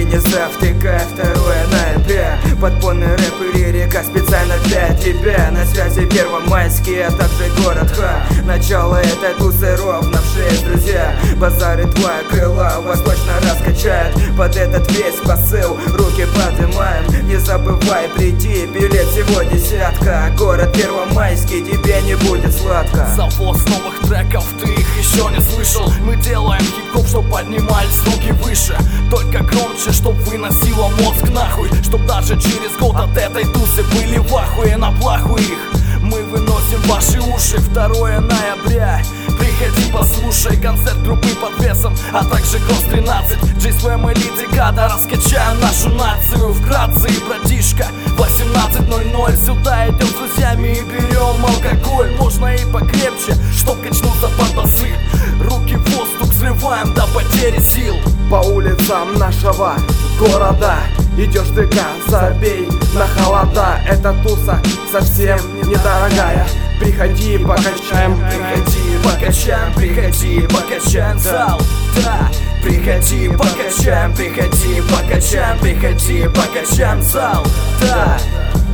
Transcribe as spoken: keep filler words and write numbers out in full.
не завтыкай, второе ноября. Подпольный рэп и лирика специально для тебя. На связи Первомайский, а также город Ха. Начало этой тусы ровно в шесть, друзья. Базары твоя крыла вас точно раскачает. Под этот весь посыл руки поднимаем. Не забывай прийти, билет всего десятка. Город Первомайский, тебе не будет сладко. Завоз новых треков, ты их еще не слышал. Мы делаем хип-хоп, чтоб поднимались руки выше. Только громче, чтоб выносило мозг нахуй. Чтоб даже через год от этой тусы были в ахуе. На плаху их мы выносим ваши уши. Второе ноября, приходи послушай концерт группы под весом, а также Гос тринадцать, Джейс Фэм и Леди Гага. Раскачаем нашу нацию вкратце, и братишка восемнадцать ноль ноль. Сюда идем с друзьями и берем алкоголь. Можно и покрепче, чтоб качнуться под басы. Руки в воздух взрываем до потери сил. По улицам нашего города идешь ты, забей на холода. Эта туса совсем недорогая. Приходи, покачаем, приходи, покачаем, приходи, покачаем зал, да. Приходи, покачаем, приходи, покачаем, приходи, покачаем зал, да.